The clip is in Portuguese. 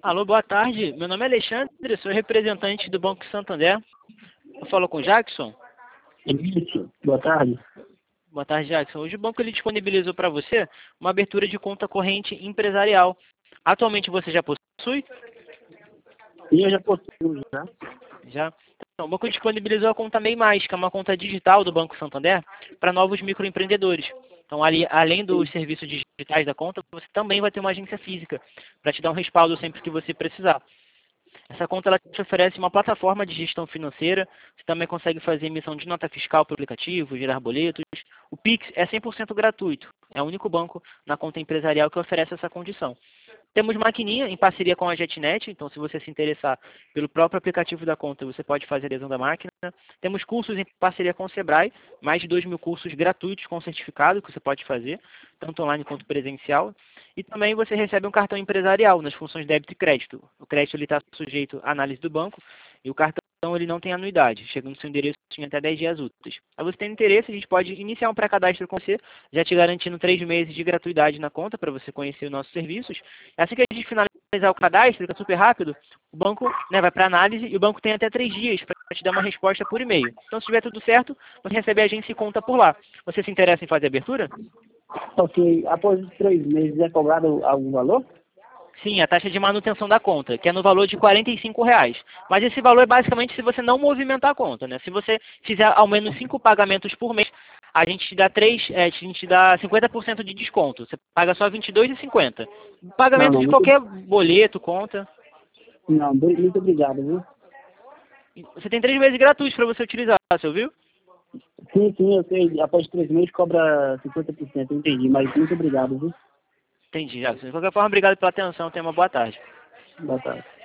Alô, boa tarde. Meu nome é Alexandre, sou representante do Banco Santander. Eu falo com o Jackson. Isso, boa tarde. Boa tarde, Jackson. Hoje o banco ele disponibilizou para você uma abertura de conta corrente empresarial. Atualmente você já possui? E eu já possuo já. Já. Então, o banco disponibilizou a conta MEI+, que é uma conta digital do Banco Santander para novos microempreendedores. Então, ali, além dos serviços digitais da conta, você também vai ter uma agência física para te dar um respaldo sempre que você precisar. Essa conta ela te oferece uma plataforma de gestão financeira. Você também consegue fazer emissão de nota fiscal por aplicativo, gerar boletos. O Pix é 100% gratuito. É o único banco na conta empresarial que oferece essa condição. Temos maquininha em parceria com a JetNet, então se você se interessar pelo próprio aplicativo da conta, você pode fazer adesão da máquina. Temos cursos em parceria com o Sebrae, mais de 2.000 cursos gratuitos com certificado que você pode fazer, tanto online quanto presencial. E também você recebe um cartão empresarial nas funções débito e crédito. O crédito está sujeito à análise do banco e o cartão ele não tem anuidade, chega no seu endereço em até 10 dias úteis. Se você tem interesse, a gente pode iniciar um pré-cadastro com você, já te garantindo 3 meses de gratuidade na conta para você conhecer os nossos serviços. Assim que a gente finalizar o cadastro, que é super rápido, o banco vai para análise e o banco tem até 3 dias para te dar uma resposta por e-mail. Então, se tiver tudo certo, você recebe a agência e conta por lá. Você se interessa em fazer a abertura? Ok, após os 3 meses é cobrado algum valor? Sim, a taxa de manutenção da conta, que é no valor de R$ 45. Mas esse valor é basicamente se você não movimentar a conta, né? Se você fizer ao menos 5 pagamentos por mês, a gente te dá 50% de desconto. Você paga só R$ 22,50. Não, Pagamento não, de qualquer boleto, conta. não, muito obrigado, viu? Você tem 3 meses gratuitos para você utilizar, você ouviu? Sim, eu sei, após 3 meses cobra 50%, eu entendi, mas muito obrigado, viu? Entendi, Jackson. De qualquer forma, obrigado pela atenção. Tenha uma boa tarde. Boa tarde.